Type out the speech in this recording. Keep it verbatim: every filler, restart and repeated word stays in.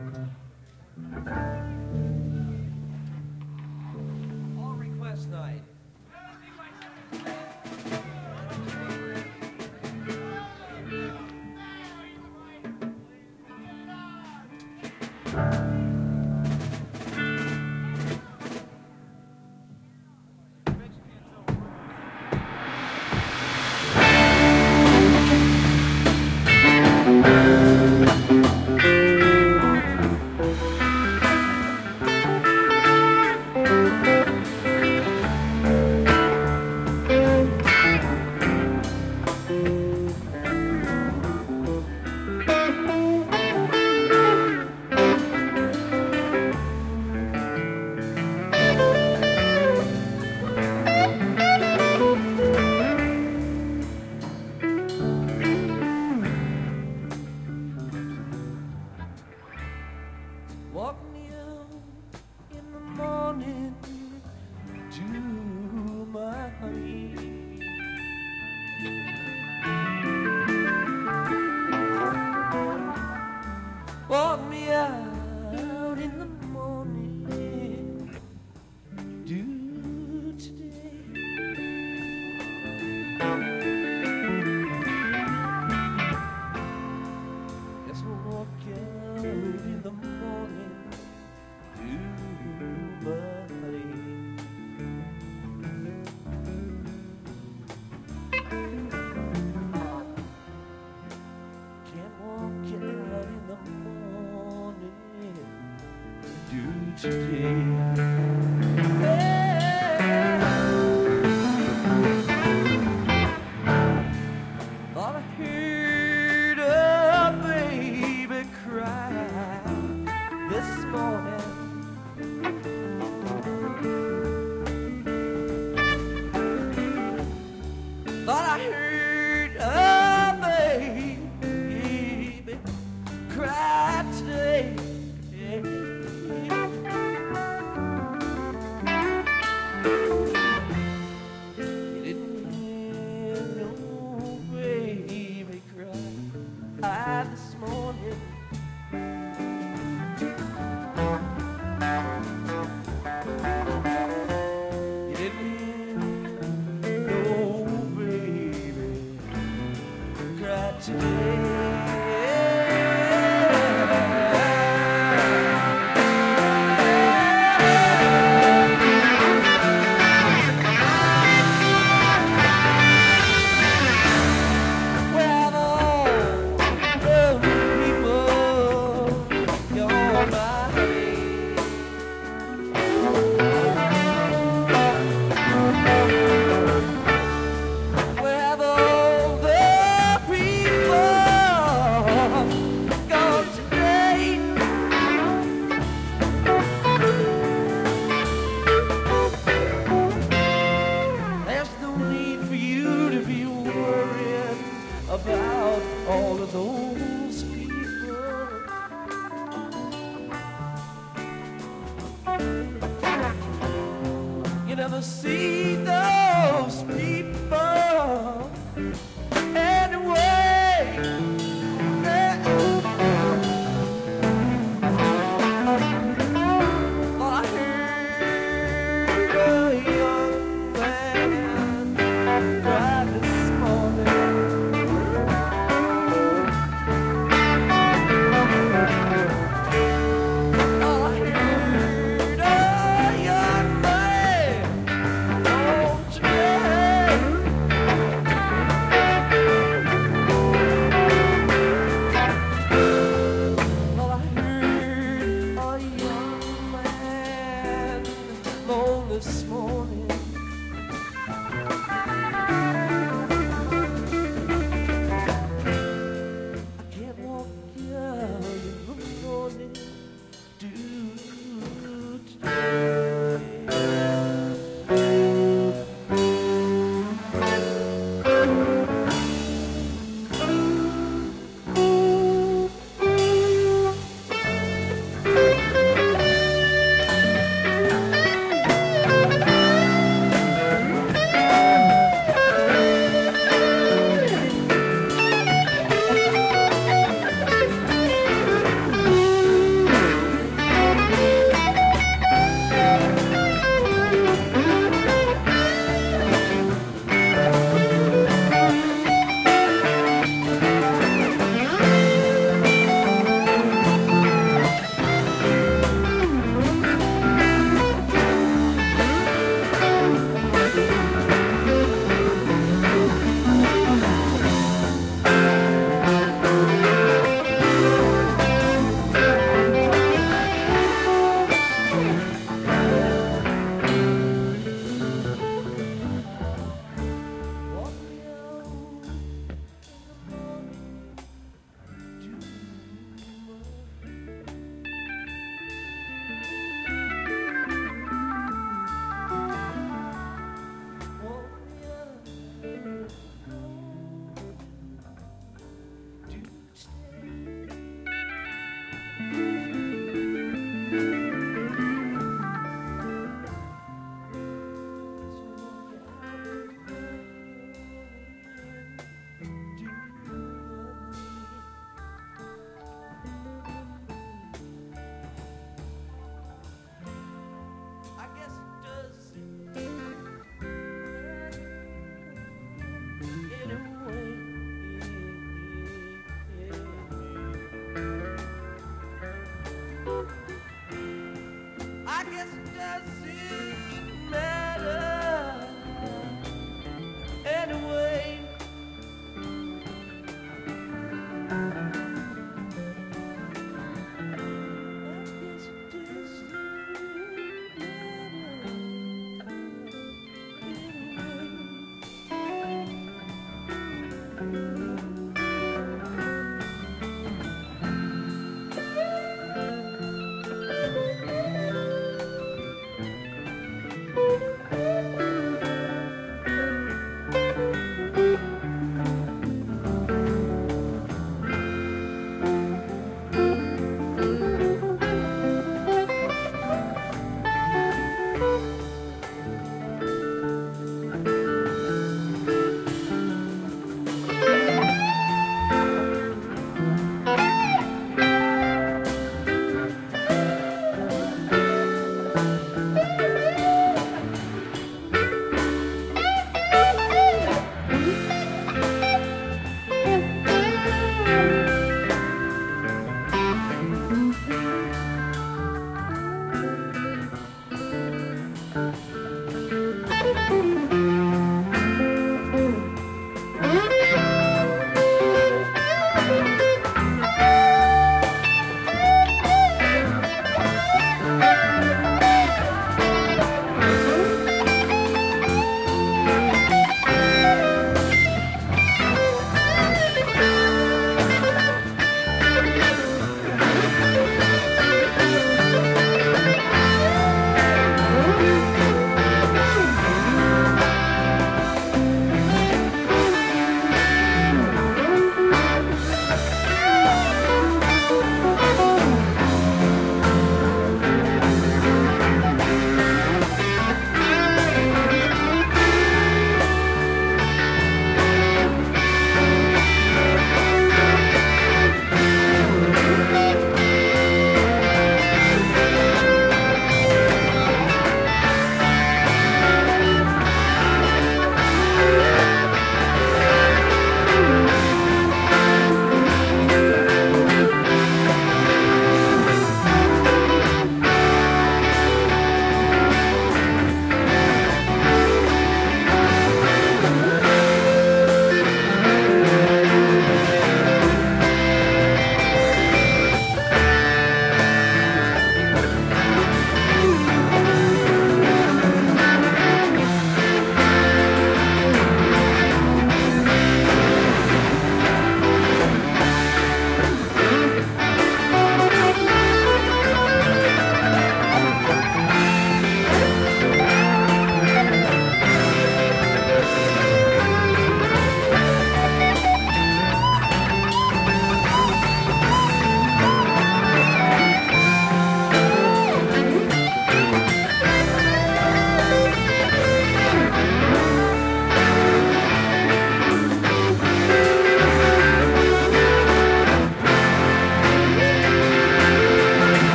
All request night. Walk me out in the morning to my honey. Walk me out in the morning, do today. Yes, we'll walk out in the morning to my honey. Can't walk out in the morning, do today. Yeah. Thought I heard a baby cry this morning. Thought I heard a baby cry today. You didn't hear no baby cry this morning. You didn't hear no baby cry today. Well, all the people you're my honey. Well, all the people gone today. There's no need for you to be worried about all of those people. You never see those people anyway. Yeah. Thought I heard a young man cry this morning. Thought I heard a young man on today. There's